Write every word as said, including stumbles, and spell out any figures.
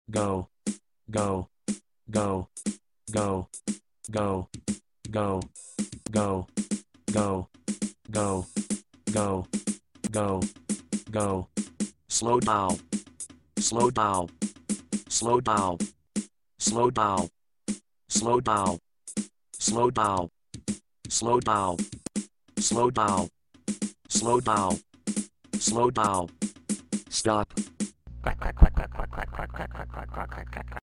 go, go, go, go, go, go, go, go, go, go, go, go. Slow down, slow down, slow down, slow down, slow down, slow down, slow down, slow down, slow down, slow down. Stop.